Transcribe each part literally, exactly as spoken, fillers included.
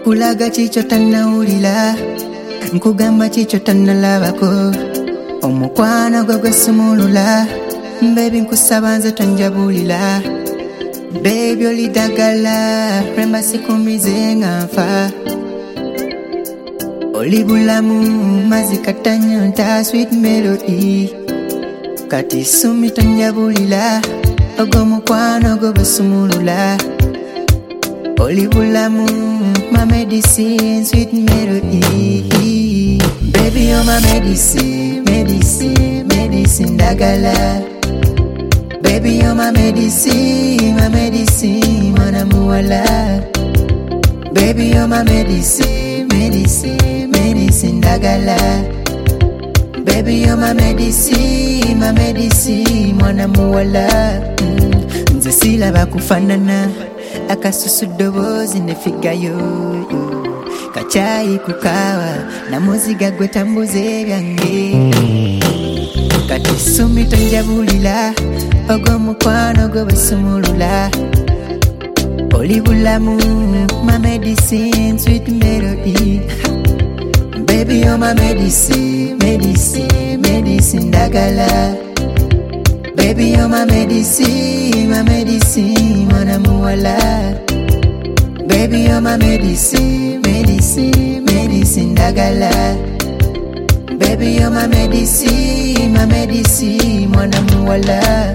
Nkulaga chicho tanawulira, nkugamba chicho tanalabako. Omukwano gwe gwesumulula, baby nkusaba nze tonjabulira. Baby oli dagala, remba sikumize nga nfa. Oli bulamu, mazikata nyonta, sweet melody. Kati sumi tonjabulira, ogwo mukwano gwe gwesumulula. Oli bulamu, my medicine, sweet melody. Baby, you're my medicine, medicine, medicine, dagala. Baby, you're my medicine, my medicine, mwana muwala. Baby, you're my medicine, medicine, medicine, dagala. Baby, you're my medicine, my medicine, mwana muwala. mm. Nze silaba kufanana, akasusu dobozi nefigayo. Kachai kukawa, na muziga gwe tambuze byange. Kati sumi tonjabulira, ogwo mukwano gwe besumulula. Oli bulamu, my medicine, sweet melody. Baby, you're my medicine, medicine, medicine, dagala. Baby, you're my medicine, my medicine, mwana muwala. Baby, you're my medicine, medicine, medicine, dagala. Baby, you're my medicine, my medicine, mwana muwala.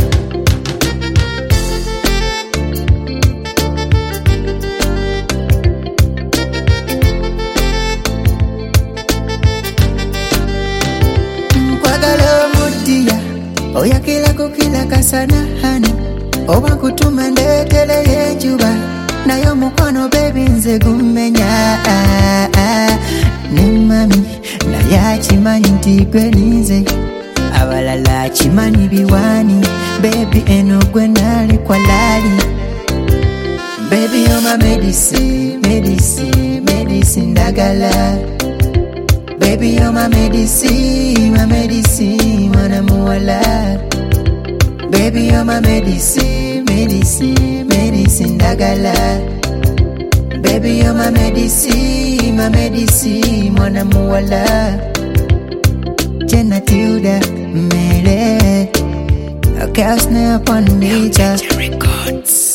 Nkwagala omudiya, oyakila kukila kasana hani. Oba kutuma ndetele yenjuba, nayo mukwano baby nze gumenya. Ne mami, naye akimanyi nti gwe ninze. Abalala akimanyi biwani, baby eno gwe nalekwa lali. Baby, you're my medicine, medicine, medicine, dagala. Baby, you're my medicine, my medicine, mwana muwala. Baby, you're my medicine, medicine, medicine, dagala. Baby, you're my medicine, my medicine, mwana muwala. Jenna Tilda, Mele, a cast upon nature. Records.